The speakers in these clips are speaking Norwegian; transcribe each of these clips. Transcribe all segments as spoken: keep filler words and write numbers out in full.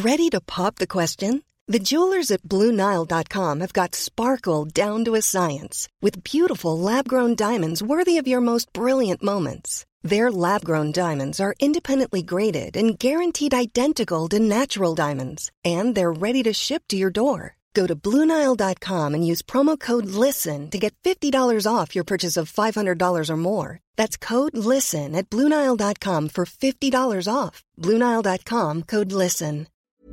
Ready to pop the question? The jewelers at Blue Nile dot com have got sparkle down to a science with beautiful lab-grown diamonds worthy of your most brilliant moments. Their lab-grown diamonds are independently graded and guaranteed identical to natural diamonds, and they're ready to ship to your door. Go to Blue Nile dot com and use promo code LISTEN to get fifty dollars off your purchase of five hundred dollars or more. That's code LISTEN at Blue Nile dot com for fifty dollars off. Blue Nile dot com, code LISTEN.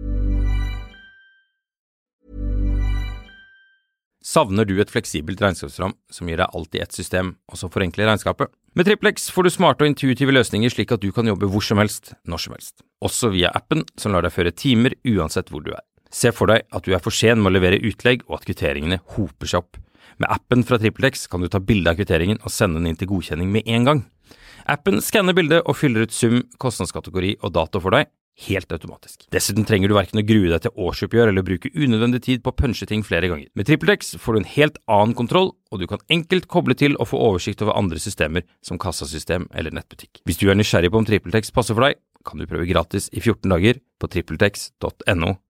Savner du et fleksibelt regnskapsprogram som gir deg alt i ett system, og som forenkler regnskapet? Med Triplex får du smarte og intuitive løsninger slik at du kan jobbe hvor som helst, når som helst. Også via appen som lar deg føre timer uansett hvor du er. Se for deg at du er for sen med å levere utlegg og at kvitteringene hoper seg opp. Med appen fra Triplex kan du ta bilde av kvitteringen og sende den inn til godkjenning med en gang. Appen skanner bildet og fyller ut sum, kostnadskategori og dato for deg, helt automatisk. Dessuten trenger du hverken å grue deg til årsoppgjør eller bruke unødvendig tid på å punche ting flere ganger. Med Triplex får du en helt annen kontroll, og du kan enkelt koble til og få oversikt over andre systemer som kassasystem eller nettbutikk. Hvis du er nysgjerrig på om Triplex passer for deg, kan du prøve gratis i fjorten dager på tripletex punktum no.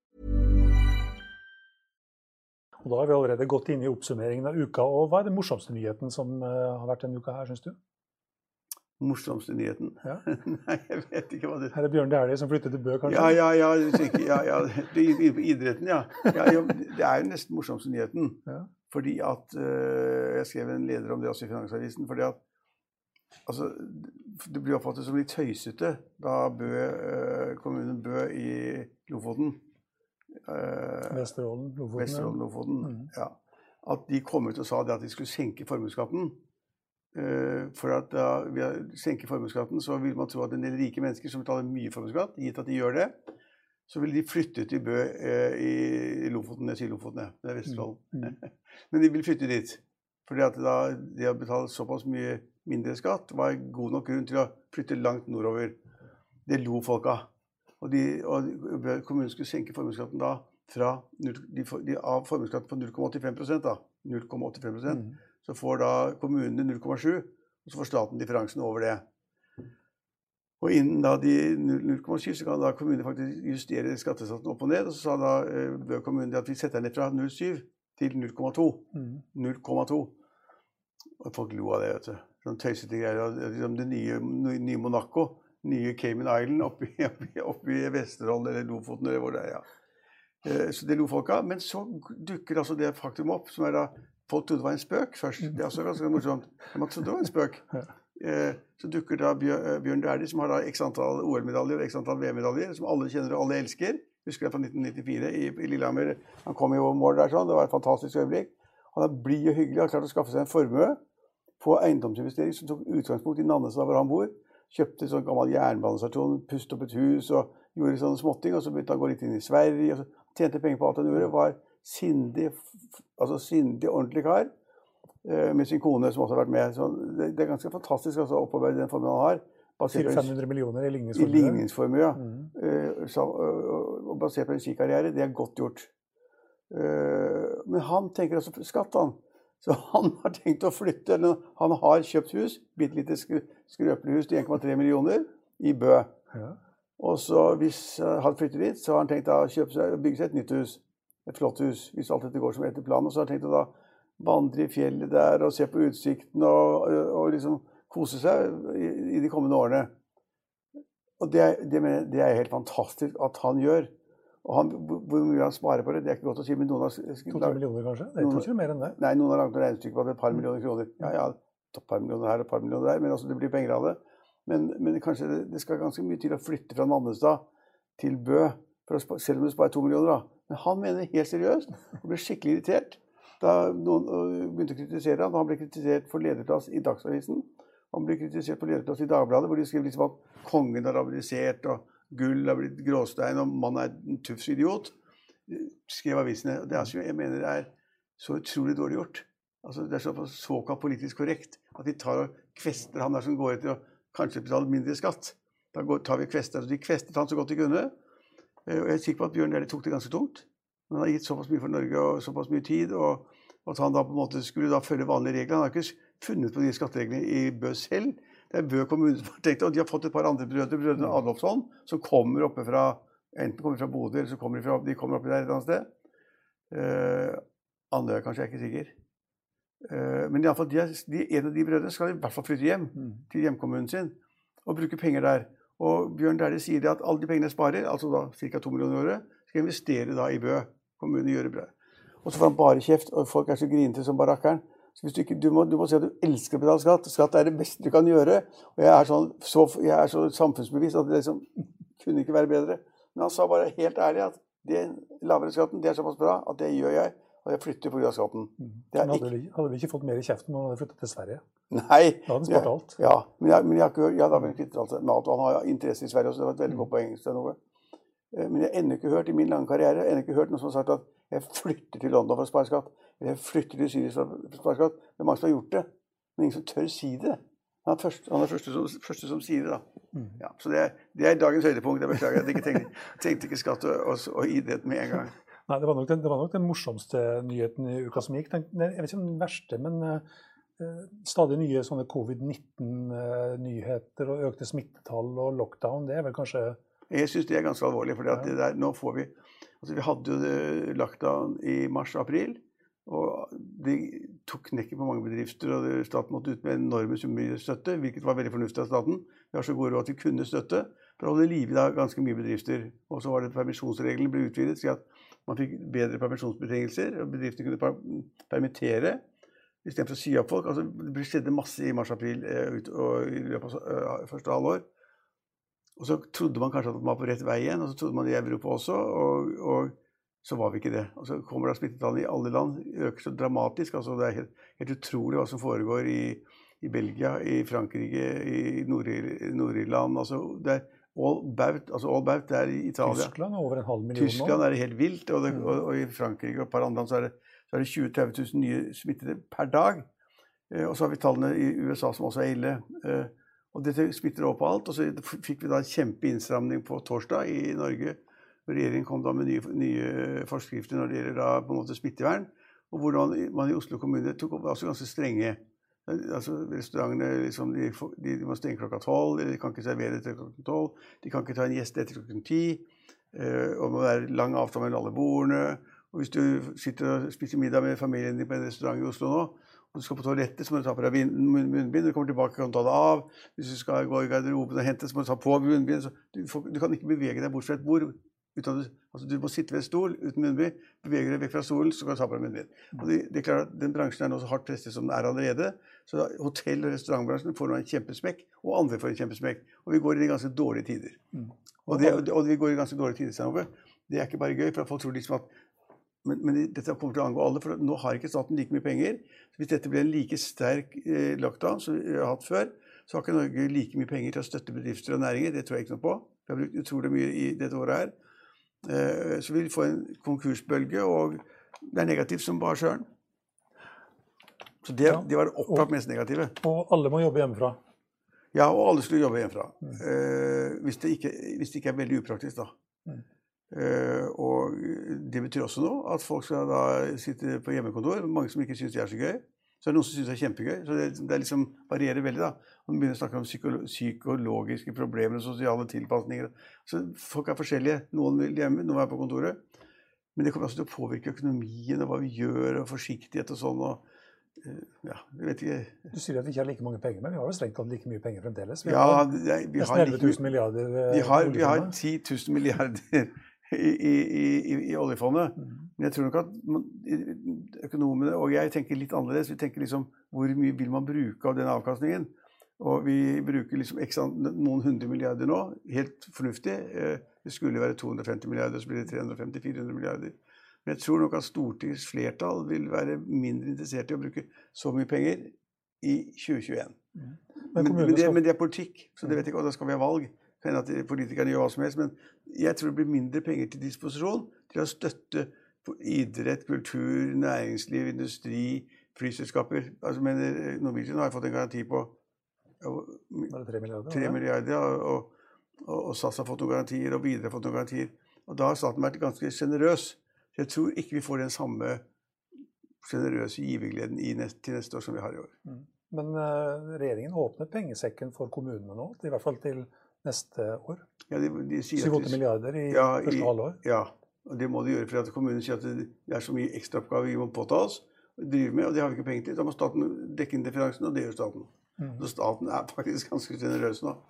Og da har vi allerede gått inn i oppsummeringen av uka, og hva er den morsomste nyheten som uh, har vært denne uka her, synes du? Morsomste nyheten? Ja. Nei, jeg vet ikke hva det... Her er Bjørn Dæhlie som flyttet til Bø, kanskje? Ja, ja, ja, ja, ja. Det er på idretten, ja. ja. Det er jo nesten morsomste nyheten. Ja. Fordi at, uh, jeg skrev en leder om det også i Finansavisen, fordi at, altså, det blir oppfattet som litt tøysete da Bø, uh, kommunen Bø i Lofoten, uh, Vesterålen, Lofoten, Vesterålen, Lofoten, mm. ja. At de kom ut og sa det at de skulle senke formuesskatten. Uh, for at da vi senker formuesskatten, så vil man tro at en del rike mennesker som betaler mye formuesskatt, gitt at de gjør det, så vil de flytte til Bø uh, i Lofoten, til Lofoten, ja, det er Vesterålen. Mm. Men de vil flytte dit, fordi at da de har betalt såpass mye mindre skatt, var god nok grunn til å flytte langt nordover. Det lo folka. Og, de, og kommunen skulle senke formuesskatten da fra de, de, av formuesskatten på null komma åttifem prosent da, null komma åttifem prosent. Mm. Så får da kommunene null komma sju, og så får staten differansen over det. Og innen da de null komma sju, så kan da kommunene faktisk justere skattesatsen opp og ned, og så sa da Bø kommune at vi setter ned fra null komma syv til null komma to. Mm. null komma to. Og folk lo av det, vet du. Sånn tøysete greier, liksom det nye, nye Monaco, nye Cayman Island oppi, oppi, oppi Vesterålen eller Lofoten, eller hvor det er, ja. Så det lo folk av, men så dukker altså det faktum opp, som er da folk trodde det var en spøk først. Det er også ganske morsomt. Man trodde det var en spøk. Eh, så dukker da Bjørn Dæhlie, som har da x antall O L-medaljer og x antall V M-medaljer, som alle kjenner og alle elsker. Husker jeg fra nitten nittifire i, i Lillehammer. Han kom jo mål der sånn. Det var et fantastisk øyeblikk. Han er blid og hyggelig. Han har klart å skaffe seg en formue på eiendomsinvestering som tok utgangspunkt i Nannestad, hvor han bor. Kjøpte sånn gammel jernbanestasjon, pustet opp et hus og gjorde sånne småting. Og så begynte han å gå litt inn i Sverige. Og så tjente penger på alt han gjorde. Var sindig, altså sindig, ordentlig kar, eh, med sin kone som også har vært med. Så det, det er ganske fantastisk altså, oppover den formuen han har. fem hundre millioner i ligningsformue. I ligningsformue, ja. Mm. Eh, så, og, og basert på en skikarriere, det er godt gjort. Eh, men han tenker også skatt, han. Så han har tenkt å flytte, eller han har kjøpt hus, bitte lite skrøpelig hus til en komma tre millioner i Bø. Ja. Og så hvis han flytter dit, så har han tenkt å kjøpe seg, bygge seg et nytt hus. Et flott hus, hvis alt dette går som etter planen. Og så har jeg tenkt å da vandre i fjellet der og se på utsikten og, og, og liksom kose seg i, i de kommende årene. Og det, det, det er helt fantastisk at han gjør. Og han, hvor mye han sparer på det, det er ikke godt å si, men noen har... to-tre millioner kanskje? Det er ikke mer enn det. Nei, noen har laget en regnestykke på at det er et par millioner kroner. Ja, ja, et par millioner her og et par millioner der, men også det blir penger av det. Men, men kanskje det, det skal ganske mye til å flytte fra Nannestad til Bø, for å, selv om det sparer to millioner da. Men han mener det helt seriøst, og ble skikkelig irritert da noen begynte å kritisere han. Han ble kritisert for lederplass i Dagsavisen. Han ble kritisert for lederplass i Dagbladet, hvor de skrev liksom at kongen har abdisert, og gull har blitt gråstein, og man er en tufs idiot. Skrev avisene. Og det er, jeg mener det er så utrolig dårlig gjort. Altså, det er så såkalt politisk korrekt at de tar og kvester han der som går etter å kanskje betale mindre skatt. Da går, tar vi kvester, så de kvestet han så godt de kunne. Og jeg er sikker på at Bjørn Dæhlie tok det ganske tungt. Han har gitt såpass mye for Norge og såpass mye tid, og at han da på en måte skulle da følge vanlige regler. Han har ikke funnet på de skattereglene i Bø selv. Det er Bø kommune som har tenkt, og de har fått et par andre brødre, brødrene Adolfsson, som kommer oppe fra Enten kommer de fra Bodø, eller så kommer de, fra, de kommer oppi der et annet sted. Uh, Andøya kanskje, jeg er ikke sikker. Uh, men i alle fall, de er, de, en av de brødrene skal i hvert fall flytte hjem mm. til hjemkommunen sin og bruke penger der. Og Bjørn Dæhlie sier det at alle de pengene jeg sparer, altså da ca. to millioner i året, skal jeg investere da i Bø. Kommunen gjør det bra. Og så får han bare kjeft, og folk er så grinete som barakkeren. Så hvis du, ikke, du, må, du må si at du elsker å betale skatt. Skatt er det beste du kan gjøre. Og jeg er, sånn, så, jeg er så samfunnsbevisst at det liksom kunne ikke være bedre. Men han sa bare helt ærlig at det lavere skatten, det er såpass bra at det gjør jeg. Og jeg flytter på grunn av skatten. Det hadde, ikke... vi, hadde vi ikke fått mer i kjeften når han hadde flyttet til Sverige? Nei. Da hadde han spart alt. Ja, men jeg, men jeg har ikke hørt, ja, da har vi ikke alt med alt. Han har interesse i Sverige også, det var et veldig godt poeng. Noe. Men jeg har ennå ikke hørt i min lange karriere, jeg har ennå ikke hørt noen som har sagt at jeg flytter til London for å spare skatt, eller jeg flytter til Syria for å spare skatt. Det er mange som har gjort det, men ingen som tør si det. Han er første, han er første, som, første som sier det da. Mm. Ja, så det er, det er dagens høydepunkt, jeg beklager at jeg ikke tenkte, tenkte ikke skatt og, og, og idrett med en gang. Nei, det var, nok den, det var nok den morsomste nyheten i uka som gikk. Den, jeg vet ikke om den verste, men uh, stadig nye sånne covid nitten-nyheter og økte smittetall og lockdown, det er vel kanskje... Jeg synes det er ganske alvorlig, for ja. der, nå får vi... Altså, vi hadde jo lockdown i mars-april, og det tok knekken på mange bedrifter, og staten måtte ut med enorme summer støtte, hvilket var veldig fornuftig av staten. Vi har så gode råd at vi kunne støtte, for å holde liv i da ganske mye bedrifter. Og så var det permisjonsreglene ble utvidet, så at man fikk bedre permisjonsbetingelser, og bedriftene kunne permittere, i stedet for å si opp folk. Altså, det skjedde masse i mars-april og i løpet av første halvår. Og så trodde man kanskje at man var på rett vei igjen, og så trodde man i Europa også, og, og så var vi ikke det. Og så kommer da smittetallene i alle land, øker så dramatisk. Altså det er helt, helt utrolig hva som foregår i, i Belgia, i Frankrike, i Nord-Irland. Altså det er all about, altså all about, det er i Italia. Tyskland er over en halv million nå. Tyskland er det helt vilt, og, det, og, og i Frankrike og et par andre land så er det, så er det tjue til tretti tusen nye smittede per dag. Eh, og så har vi tallene i U S A som også er ille. Eh, Og dette smitter over på alt, og så fikk vi da en kjempeinnstramning på torsdag i Norge. Regjeringen kom da med nye, nye forskrifter når det gjelder da på en måte smittevern, og hvordan man i Oslo kommune tok opp også ganske strenge. Altså restaurantene, liksom, de, de, de må stenge klokka tolv, de kan ikke servere til klokka tolv, de kan ikke ta en gjest etter klokka ti, og det må være lang avstand mellom alle bordene. Og hvis du sitter og spiser middag med familien din på en restaurant i Oslo nå, og du skal på toalettet, så må du ta på deg munnbind, når du kommer tilbake, kan du ta det av. Hvis du skal gå i garderoben og hente, så må du ta på munnbind. Så du, får, du kan ikke bevege deg bort fra et bord. Uten du, altså du må sitte ved en stol uten munnbind, bevege deg vekk fra stolen, så kan du ta på deg munnbind. Og det, det er klart at den bransjen er nå så hardt presset som den er allerede, så da, hotell- og restaurantbransjen får nå en kjempesmekk, og andre får en kjempesmekk. Og vi går i ganske dårlige tider. Og, det, og vi går i ganske dårlige tider sammen. Det er ikke bare gøy, for folk tror liksom at Men, men dette kommer til å angå alle, for nå har ikke staten like mye penger. Så hvis dette blir en like sterk eh, lockdown som vi har hatt før, så har ikke Norge like mye penger til å støtte bedrifter og næringer. Det tror jeg ikke noe på. Vi har brukt utrolig mye i dette året her. Eh, så vi vil få en konkursbølge, og det er negativt som bare søren. Så det, ja. det var det opplagt mest negative. Og alle må jobbe hjemmefra? Ja, og alle skulle jobbe hjemmefra. Mm. Eh, hvis, det ikke, hvis det ikke er veldig upraktisk da. Mm. Uh, og det betyr også nå at folk skal da sitte på hjemmekontor, mange som ikke synes det er så gøy, så er det noen som synes det er kjempegøy, så det, det er liksom varierer veldig da. Man begynner å snakke om psykolo psykologiske problemer, sosiale tilpasninger, så folk er forskjellige, noen vil hjemme, noen er på kontoret, men det kommer også til å påvirke økonomien og hva vi gjør, og forsiktighet og sånn, og uh, ja, jeg vet ikke. Du sier at vi ikke har like mange penger, men vi har jo strengt tatt like mye penger fremdeles. Vi ja, har det, vi nesten elleve tusen milliarder. Vi har, vi har ti tusen milliarder I, i, i, i oljefondet. Mm. Men jeg tror nok at man, økonomene, og jeg tenker litt annerledes, vi tenker liksom, hvor mye vil man bruke av den avkastningen? Og vi bruker liksom ekstra, noen hundre milliarder nå, helt fornuftig. Det skulle være to hundre og femti milliarder, så blir det tre hundre og femti til fire hundre milliarder. Men jeg tror nok at Stortingets flertall vil være mindre interessert i å bruke så mye penger i tjue tjueen. Mm. Men, men, men, det, men det er politikk, så det vet jeg ikke, og da skal vi ha valg. Kan at politikerne gjør hva som helst, men jeg tror det blir mindre penger til disposisjon til å støtte idrett, kultur, næringsliv, industri, flyselskaper. Altså, men Norwegian har fått en garanti på tre milliarder, tre milliarder ja, og, og, og S A S har fått noen garantier, og videre har fått noen garantier. Og da har staten vært ganske generøs. Så jeg tror ikke vi får den samme generøse givergleden i neste, til neste år som vi har i år. Mm. Men uh, regjeringen åpner pengesekken for kommunene nå, i hvert fall til neste år. Ja, de, de sier syv åtte milliarder i ja, første i, halvår. Ja, og det må de gjøre, for at kommunen sier at det, det er så mye ekstraoppgaver vi må påta oss, drive med, og det har vi ikke penger til. Da må staten dekke inn differansen, og det gjør staten. Mm. Så staten er faktisk ganske generøs nå.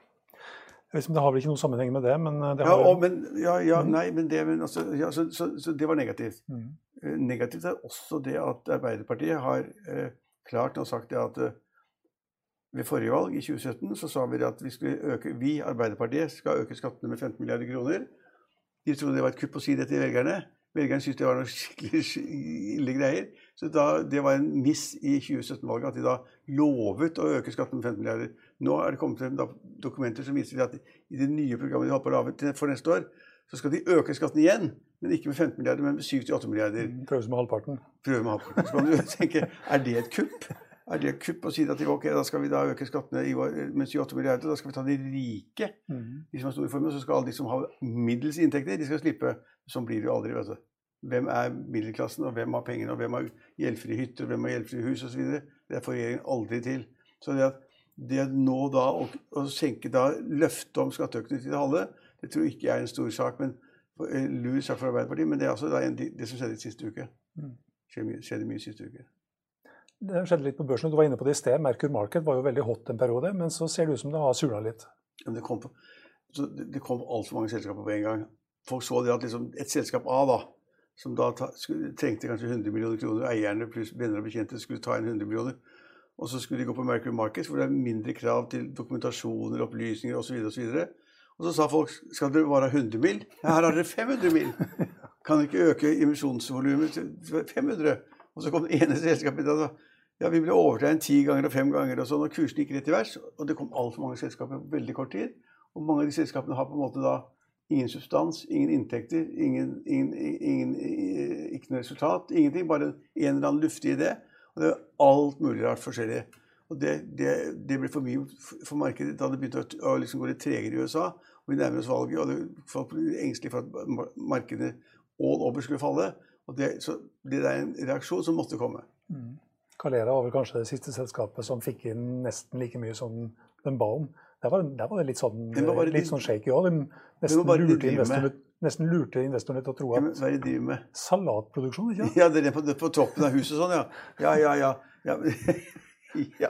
Jeg vet ikke, det har vel ikke noen sammenheng med det, men det har... Ja, og, men, ja, ja mm. nei, men det, men altså, ja, så, så, så det var negativt. Mm. Eh, negativt er også det at Arbeiderpartiet har eh, klart og sagt det at eh, ved forrige valg i tjue sytten så sa vi at vi skulle øke, vi Arbeiderpartiet skal øke skattene med femten milliarder kroner. De trodde det var et kupp å si det til velgerne. Velgerne syntes det var noe skikkelig ille greier. Så da, det var en miss i tjue sytten-valget at de da lovet å øke skatten med femten milliarder. Nå er det kommet frem dokumenter som viser at i det nye programmet de har på lavet for neste år, så skal de øke skatten igjen, men ikke med femten milliarder, men med syv til åtte milliarder. Prøve med halvparten. Prøve med halvparten. Så kan du tenke, er det et kupp? Er det et kupp å si at ok, da skal vi da øke skattene med syv til åtte milliarder, da skal vi ta de rike, mm. de som har store formuer, så skal alle de som har middels inntekter, de skal slippe. Sånn blir det jo aldri, vet du. Hvem er middelklassen, og hvem har pengene, og hvem har gjeldfrie hytter, og hvem har gjeldfrie hus, og så videre. Det får regjeringen aldri til. Så det at det nå da å, å senke da løftet om skatteøkning til det halve, det tror jeg ikke er en stor sak, men lur sak for Arbeiderpartiet, men det er altså da en, det som skjedde i siste uke. Mm. Skjedde, skjedde mye i siste uke. Det skjedde litt på børsen, du var inne på det i sted. Merkur Market var jo veldig hot en periode, men så ser det ut som det har surnet litt. Men det kom, på, så det, det kom alt for mange selskaper på en gang. Folk så det at liksom et selskap A da, som da ta, skulle, trengte kanskje hundre millioner kroner, eierne pluss venner og bekjente skulle ta inn hundre millioner, og så skulle de gå på Merkur Markets, hvor det er mindre krav til dokumentasjoner, opplysninger og så videre og så videre. Og så sa folk, skal dere bare ha hundre mil? Ja, her har dere fem hundre mil. Kan dere ikke øke emisjonsvolumet til fem hundre? Og så kom det ene selskapet og sa, ja, vi ble overtegnet ti ganger og fem ganger og sånn, og kursen gikk rett i vers, og det kom alt for mange selskaper på veldig kort tid, og mange av de selskapene har på en måte da ingen substans, ingen inntekter, ingen, ingen, ingen, ikke noe resultat, ingenting, bare en eller annen luftig idé. Og det er alt mulig rart forskjellig. Og det, det, det ble for mye for markedet da det begynte å, å liksom gå litt tregere i U S A, og vi nærmer oss valget, og det, folk ble engstelige for at markedene all over skulle falle. Og det, så det er en reaksjon som måtte komme. Mm. Calera var vel kanskje det siste selskapet som fikk inn nesten like mye som den ba om. Der var, der var det litt sånn, litt sånn shaky også. De nesten lurte, investorene, nesten lurte investorene til å tro at hva er det de driver med? Salatproduksjon, ikke? Ja, det er på, på toppen av huset sånn, ja. Ja, ja, ja. Ja, ja.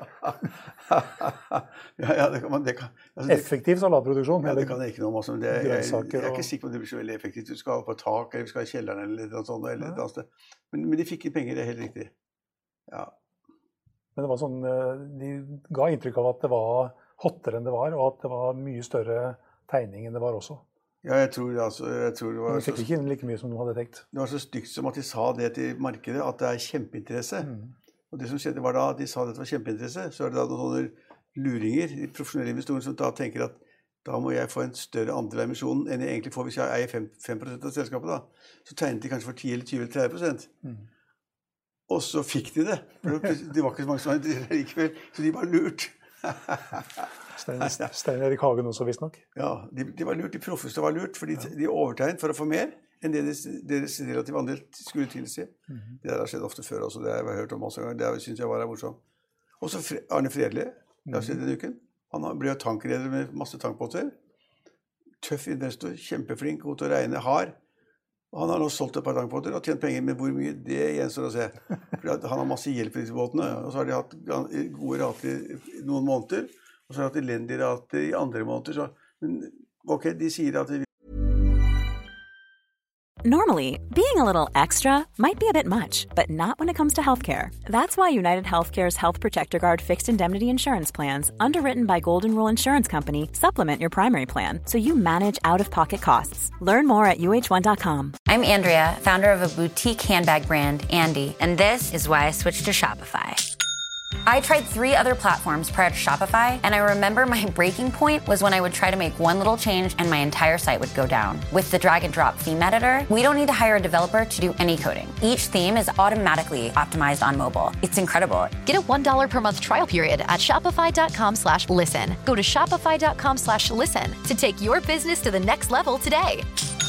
ja, ja det kan man... Det kan, altså, det, effektiv salatproduksjon? Ja, det kan jeg ikke noe om. Altså, det, jeg, jeg, jeg er ikke sikker på at det blir så veldig effektivt. Du skal på tak, eller du skal i kjelleren, eller noe sånt, eller et annet sted. Men, men de fikk inn penger, det er helt riktig. Ja. Men det var sånn, de ga inntrykk av at det var hottere enn det var, og at det var mye større tegning enn det var også. Ja, jeg tror, altså, jeg tror det var... Men de fikk ikke inn like mye som de hadde tenkt. Det var så stygt som at de sa det til markedet, at det er kjempeinteresse. Mm. Og det som skjedde var da, at de sa at det var kjempeinteresse, så er det da noen luringer, profesjonelle investorer, som da tenker at da må jeg få en større andel av emisjonen enn jeg egentlig får hvis jeg eier fem prosent av selskapet da. Så tegnet de kanskje for ti eller tjue eller tretti prosent. Mm. Og så fikk de det. Det var ikke så mange som var interessert likevel, så de var lurt. Stein, Stein Erik Hagen også, visst nok. Ja, de, de var lurt, de proffeste var lurt, fordi ja. De overtegnet for å få mer enn det deres relative andel skulle tilsi. Mm-hmm. Det har skjedd ofte før også, det har jeg hørt om også. Det synes jeg var morsomt. Og så Arne Fredli, det har skjedd denne uken. Han ble tankreder med masse tankbåter. Tøff investor, kjempeflink, god til å regne, hard. Og han har nå solgt et par tankbåter og tjent penger, men hvor mye, det gjenstår å se. For han har masse hjelp i disse båtene, og så har de hatt gode rater i noen måneder, og så har de hatt elendige rater i andre måneder. Så, men ok, de sier at de... Normally, being a little extra might be a bit much, but not when it comes to healthcare. That's why United Healthcare's Health Protector Guard fixed indemnity insurance plans, underwritten by Golden Rule Insurance Company, supplement your primary plan so you manage out-of-pocket costs. Learn more at U H one dot com. I'm Andrea, founder of a boutique handbag brand, Andy, and this is why I switched to Shopify. I tried three other platforms prior to Shopify, and I remember my breaking point was when I would try to make one little change and my entire site would go down. With the drag and drop theme editor, we don't need to hire a developer to do any coding. Each theme is automatically optimized on mobile. It's incredible. Get a one dollar per month trial period at shopify.com slash listen. Go to shopify.com slash listen to take your business to the next level today.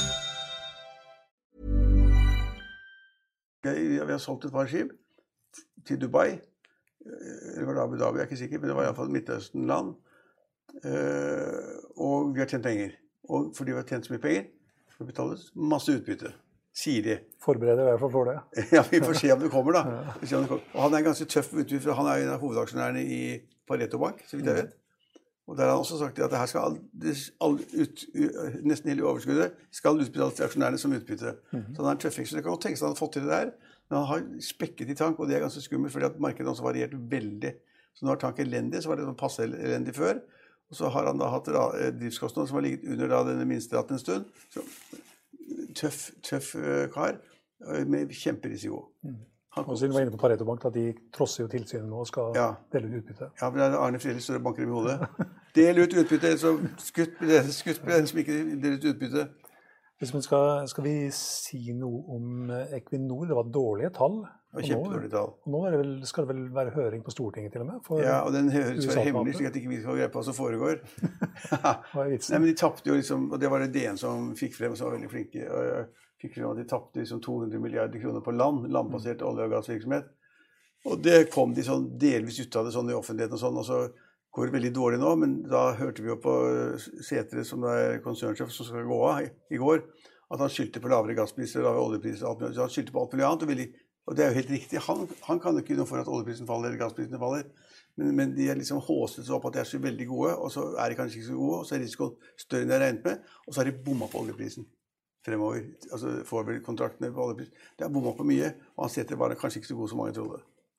Vi har solgt et par skip til Dubai. Eller var det Abu Dhabi, jeg er ikke sikker, men det var i hvert fall Midtøsten-land. Uh, og vi har tjent penger. Og fordi vi har tjent så mye penger, skal vi betale masse utbytte, sier de. Forbereder i hvert fall for det. Ja, vi får se om det kommer da. Vi får se om det kommer. Og han er ganske tøff utbytte, for han er en av hovedaksjonærene i Pareto Bank, så vidt jeg vet. Og der har han også sagt at det her skal all, det, all ut, nesten hele overskuddet skal utbetales til aksjonærene som utbytte. Mm-hmm. Så han er en tøffing, så det kan godt tenke seg at han har fått til det der. Men han har spekket i tank, og det er ganske skummelt, fordi at markedet også variert veldig. Så nå har tank elendig, så var det sånn passe elendig før. Og så har han da hatt driftskostnader som har ligget under da denne minsteraten en stund. Så tøff, tøff uh, kar med kjemperisiko. Mm. Og siden vi var inne på Pareto Bank, at de trosser jo tilsynet nå og skal ja. dele ut utbytte. Ja, men det er Arne Fredrik større banker i hodet. Del ut utbytte, så skutt på den som ikke deler ut utbytte. Hvis man skal, skal vi si noe om Equinor? Det var dårlige tall. Det var kjempedårlige tall. Og nå er det vel, skal det vel være høring på Stortinget til og med? Ja, og den høres være hemmelig, slik at ikke vi skal greie på hva som foregår. Hva er vitsen? Nei, men de tappte jo liksom, og det var det D N som fikk frem, som var veldig flinke. Og, fikk frem at de tappte liksom to hundre milliarder kroner på land, landbasert olje- og gassvirksomhet. Og det kom de sånn delvis ut av det sånn i offentligheten og sånn, og så går det veldig dårlig nå, men da hørte vi jo på Sætre, som er konsernsjef som skal gå av i går, at han skyldte på lavere gasspriser, lavere oljepriser, alt mulig. Så han skyldte på alt mulig annet, og, veldig, og det er jo helt riktig. Han, han kan jo ikke noe for at oljeprisen faller eller gassprisene faller, men, men de er liksom håset så opp at de er så veldig gode, og så er de kanskje ikke så gode, og så er risikoen større enn de har regnet med, og så har de bommet på oljeprisen fremover, altså forward-kontraktene på oljepris. Det er bommet på mye, og han setter bare kanskje ikke så god som mange trodde.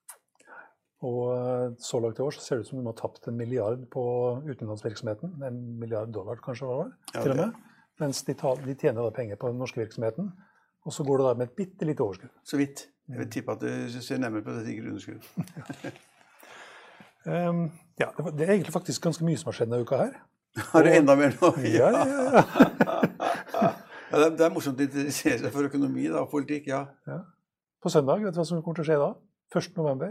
Og så langt i år så ser det ut som de har tapt en milliard på utenlandsvirksomheten, en milliard dollar kanskje var det, ja, til og med, mens de, tar, de tjener da penger på den norske virksomheten, og så går det da med et bitte litt overskudd. Så vidt. Jeg vil tippe at du ser nærmere på dette ikke underskudd. um, ja, det, var, det er egentlig faktisk ganske mye som har skjedd denne uka her. Har du enda mer nå? Ja, ja, ja. Ja, det, er, det er morsomt å interessere seg for økonomi da, og politikk, ja. ja. På søndag, vet du hva som kommer til å skje da? første november.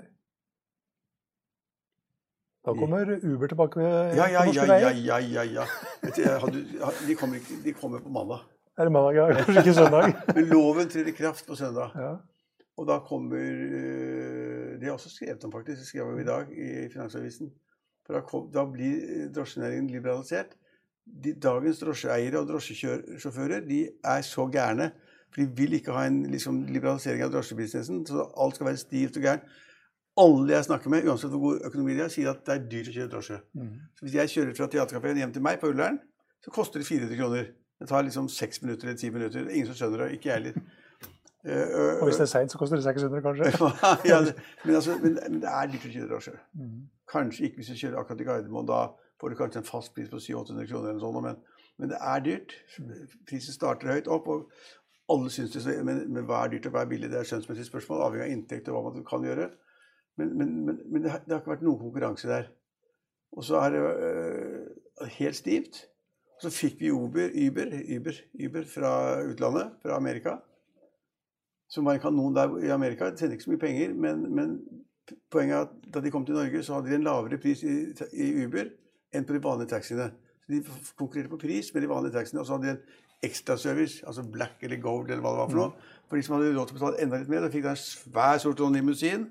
Da kommer Uber tilbake ved ja, ja, ja, ja, ja, ja, ja. Vet du, hadde, de, kommer ikke, de kommer på mandag. Er det mandag, ja? Kanskje ikke søndag? Men loven trer i kraft på søndag. Ja. Og da kommer, det er også skrevet om faktisk, det skrev vi i dag i Finansavisen. For da, kom, da blir drosjenæringen liberalisert. De, dagens drosjeeiere og drosjesjåfører, de er så gærne, for de vil ikke ha en liksom, liberalisering av drosjebusinessen, så alt skal være stivt og gærent. Alle jeg snakker med, uansett hvor god økonomi de har, sier at det er dyrt å kjøre drosje. Mm. Så hvis jeg kjører fra teaterkaféen hjem til meg på Ullern, så koster det fire hundre kroner. Det tar liksom seks minutter eller ti minutter. Ingen som skjønner det, ikke jeg heller. Uh, og hvis det er sent, så koster det seks hundre kanskje? Ja, det, men, altså, men, men det er dyrt å kjøre drosje. Mm. Kanskje ikke hvis du kjører akkurat i Gardermoen, da får du kanskje en fast pris på syv til åtte hundre kroner eller sånn, men, men det er dyrt. Prisen starter høyt opp, og alle synes det, men, men hva er dyrt og hva er billig? Det er skjønnsmessig spørsmål, avhengig av inntekt og hva man kan gjøre. Men, men, men, men det, har, det har ikke vært noen konkurranse der. Og så er det øh, helt stivt. Og så fikk vi Uber, Uber, Uber, Uber fra utlandet, fra Amerika. Som var en kanon der i Amerika. Det tjener ikke så mye penger, men, men poenget er at da de kom til Norge, så hadde de en lavere pris i, i Uber enn på de vanlige taxiene. Så de konkurrerte på pris med de vanlige taxiene, og så hadde de en ekstra service, altså black eller gold eller hva det var for noe. For de som hadde råd til å betale enda litt mer, da fikk de en svær sort limousin.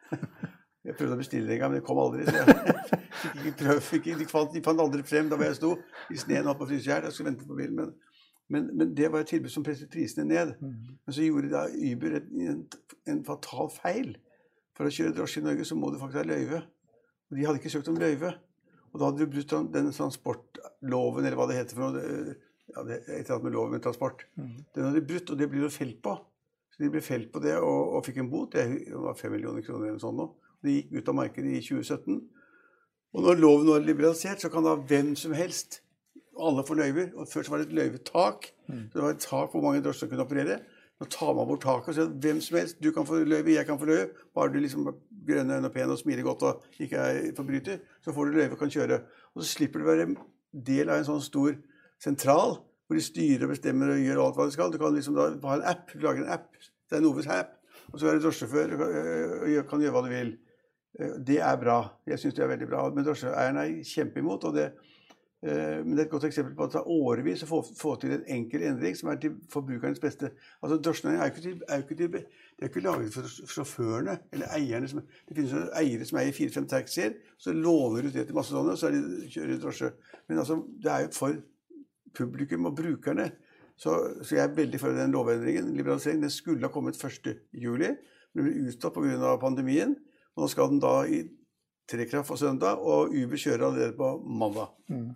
Jeg prøvde å bestille det en gang, men det kom aldri. Så jeg fikk ikke prøve, fikk ikke, de, fant, de fant aldri frem da jeg sto i sneen oppe på Frysjær. Jeg skulle vente på bilen, men, men, men det var et tilbud som presset prisene ned. Men så gjorde da Uber en, en, en fatal feil. For å kjøre drosje i Norge så må du faktisk ha løyve. Og de hadde ikke søkt om løyve. Og da hadde du brutt den transportloven, eller hva det heter for noe. Ja, det er et eller annet med loven med transport. Den hadde de brutt, og det blir jo felt på. Så de ble felt på det og, og fikk en bot. Det var fem millioner kroner eller sånn nå. Det gikk ut av markedet i tjue sytten. Og når loven nå er liberalisert, så kan da hvem som helst, alle få løyver. Og først var det et løyvetak. Mm. Så det var et tak hvor mange drosjer kunne operere. Nå tar man bort taket og sier at hvem som helst, du kan få løyve, jeg kan få løyve. Bare du liksom grønne øyne og pen og smiler godt og ikke er forbryter, så får du løyve og kan kjøre. Og så slipper du være del av en sånn stor sentral, hvor de styrer og bestemmer og gjør alt hva de skal. Du kan liksom da ha en app, du lager en app. Det er Noves app. Og så er det drosjesjåfør og kan gjøre hva du vil. Det er bra. Jeg synes det er veldig bra. Men drosjeeierne er kjempeimot, og det, Men det er et godt eksempel på at det tar årevis å få, få til en enkel endring som er til forbrukernes beste. Altså drosjenæringen er jo ikke, til, er jo ikke, til, det er ikke laget for sjåførene eller eierne. Som, det finnes jo eiere som eier fire-fem taxier, så låner ut det til masse sånne, og så er de kjører drosje. Men altså, det er jo for publikum og brukerne. Så, så jeg er veldig for den lovendringen. Liberaliseringen, den skulle ha kommet første juli, men det ble utstått på grunn av pandemien. Og nå skal den da i trekraft for søndag, og Uber kjører allerede på mandag. Mm.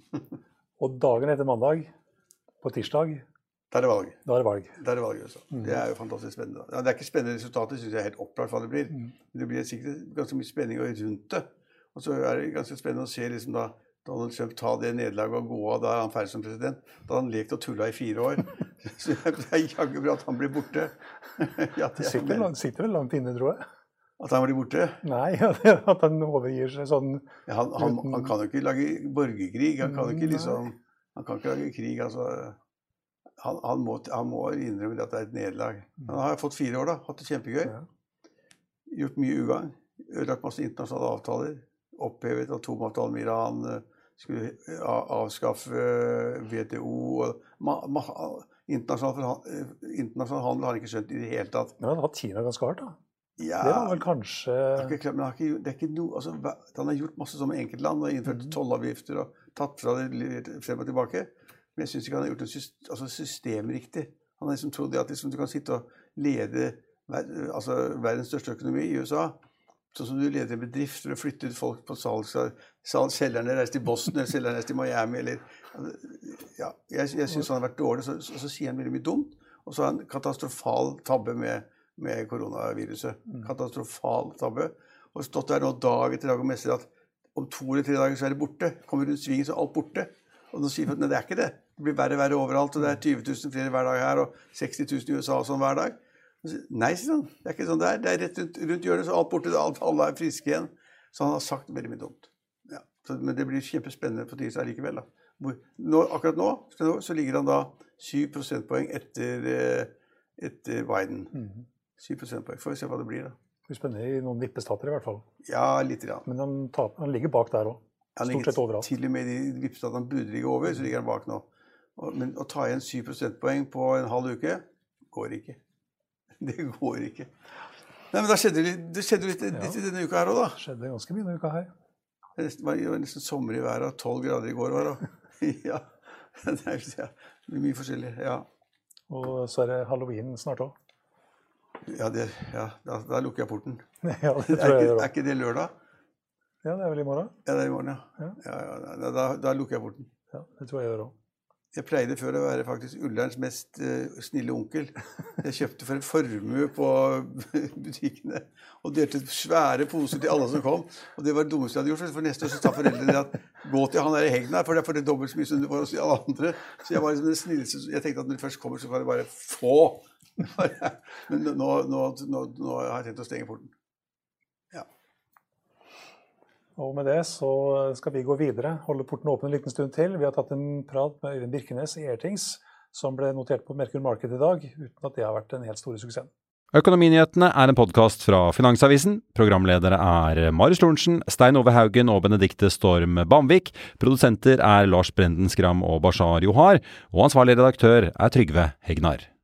Og dagen etter mandag, på tirsdag, da er det valg. Da er det valg. Da er det valg også. Mm. Det er jo fantastisk spennende. Ja, det er ikke spennende resultater, synes jeg er helt opplagt hva det blir. Mm. Men det blir sikkert ganske mye spenning rundt det. Og så er det ganske spennende å se liksom da Donald Trump ta det nederlaget og gå av da er han ferdig som president. Da har han lekt og tullet i fire år. Så det er jaggu bra at han blir borte. Ja, det sitter, langt, sitter vel langt inne, tror jeg. At han blir borte? Nei, at han overgir seg sånn... Ja, han, han, han kan jo ikke lage borgerkrig, han kan jo ikke liksom... Han kan ikke lage krig, altså... Han, han, må, han må innrømme at det er et nederlag. Han har fått fire år da, hatt det kjempegøy. Ja. Gjort mye ugang, ødelagt masse internasjonale avtaler, opphevet atomavtalen med Iran, skulle avskaffe W T O, og ma, ma, internasjonal, internasjonal handel har han ikke skjønt i det hele tatt. Men han har hatt Kina ganske hardt da. Ja, det var vel kanskje... Ikke, men det er ikke noe, altså, han har gjort masse som enkeltland, og innført mm. tollavgifter og tatt fra det frem og tilbake. Men jeg synes ikke han har gjort et system, altså system riktig. Han har liksom trodd at liksom, du kan sitte og lede altså, verdens største økonomi i U S A, sånn som du leder en bedrift for å flytte ut folk på salg, salg selgerne reiste til Boston, eller selgerne reiste til Miami, eller... Ja, jeg, jeg synes han har vært dårlig, så, så, så sier han veldig mye dumt, og så har han en katastrofal tabbe med med koronaviruset. Mm. Katastrofal tabbe. Og stått der nå dag etter dag og messer at om to eller tre dager så er det borte. Kommer rundt svingen så er alt borte. Og nå sier vi at nei, det er ikke det. Det blir verre og verre overalt, og det er tyve tusen flere hver dag her, og seksti tusen i U S A og sånn hver dag. Nei, sier han. Det er ikke sånn der. Det er rett rundt, rundt hjørnet, så alt borte, alt, alle er friske igjen. Så han har sagt veldig mye dumt. Ja. Så, men det blir kjempespennende på tirsdag likevel da. Hvor, nå, akkurat nå, så ligger han da syv prosentpoeng etter, etter Biden. Mm. syv prosentpoeng. Får vi se hva det blir da. Det blir spennende i noen vippestater i hvert fall. Ja, litt grann. Men han, tar, han ligger bak der også. Stort sett overalt. Til og med i vippestaten han burde ligge over, så ligger han bak nå. Og, men å ta igjen syv prosentpoeng på en halv uke, går ikke. Det går ikke. Nei, men da skjedde det, det skjedde litt, litt ja. Denne uka her også da. Det skjedde ganske mye denne uka her. Det var nesten, nesten sommer i været, tolv grader i går var det. Ja, det er ja, mye forskjellig, ja. Og så er det Halloween snart også. Ja, det, ja da, da lukker jeg porten. Ja, det tror jeg er, gjør ikke, er ikke det lørdag? Ja, det er vel i morgen. Ja, det er i morgen, ja. Ja. Ja, ja, da, da lukker jeg porten. Ja, det tror jeg gjør også. Jeg pleide før å være faktisk Ullerens mest uh, snille onkel. Jeg kjøpte for en formue på butikkene, og delte svære poser til alle som kom. Og det var det dummeste jeg hadde gjort, for neste år så sa foreldrene at gå til han der i heggen her, for det får det dobbelt så mye som det får hos alle andre. Så jeg var liksom den snilleste. Jeg tenkte at når det først kommer, så kan det bare få. Men nå, nå, nå, nå har jeg tenkt å stenge porten. Ja. Og med det så skal vi gå videre, holde porten åpen en liten stund til. Vi har tatt en prat med Øyvind Birkenes i Airthings, som ble notert på Merkur Market i dag, uten at det har vært en helt stor suksess. Økonominyhetene er en podcast fra Finansavisen. Programledere er Marius Lorentzen, Stein Ove Haugen og Benedikte Storm Bamvik. Produsenter er Lars Brenden Skram og Bashar Johar, og ansvarlig redaktør er Trygve Hegnar.